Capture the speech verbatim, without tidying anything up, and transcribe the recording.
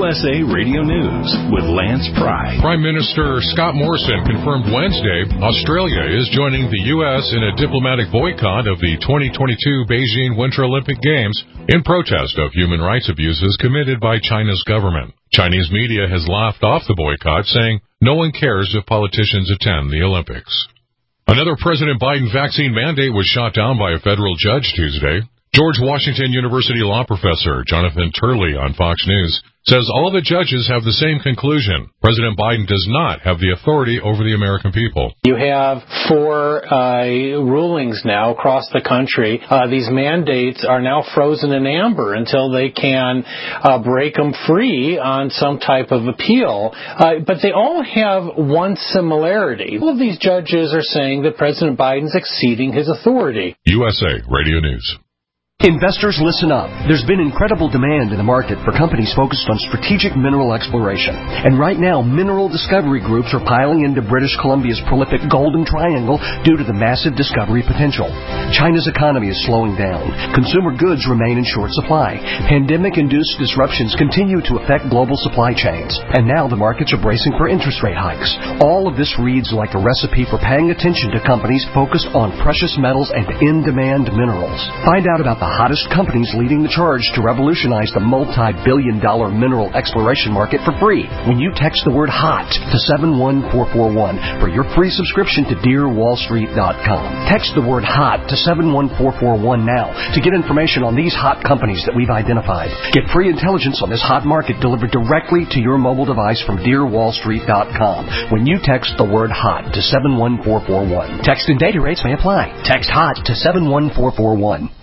S A Radio News with Lance Pry. Prime Minister Scott Morrison confirmed Wednesday Australia is joining the U S in a diplomatic boycott of the twenty twenty-two Beijing Winter Olympic Games in protest of human rights abuses committed by China's government. Chinese media has laughed off the boycott, saying no one cares if politicians attend the Olympics. Another President Biden vaccine mandate was shot down by a federal judge Tuesday. George Washington University law professor Jonathan Turley on Fox News says all the judges have the same conclusion. President Biden does not have the authority over the American people. You have four uh, rulings now across the country. Uh, these mandates are now frozen in amber until they can uh, break them free on some type of appeal. Uh, but they all have one similarity. All of these judges are saying that President Biden's exceeding his authority. U S A Radio News. Investors, listen up. There's been incredible demand in the market for companies focused on strategic mineral exploration. And right now, mineral discovery groups are piling into British Columbia's prolific Golden Triangle due to the massive discovery potential. China's economy is slowing down. Consumer goods remain in short supply. Pandemic-induced disruptions continue to affect global supply chains. And now the markets are bracing for interest rate hikes. All of this reads like a recipe for paying attention to companies focused on precious metals and in-demand minerals. Find out about the hottest companies leading the charge to revolutionize the multi-billion dollar mineral exploration market for free when you text the word HOT to seven one four four one for your free subscription to dear wall street dot com. Text the word HOT to seven one four four one now to get information on these hot companies that we've identified. Get free intelligence on this hot market delivered directly to your mobile device from dear wall street dot com when you text the word HOT to seven one four four one. Text and data rates may apply. Text HOT to seven one four four one.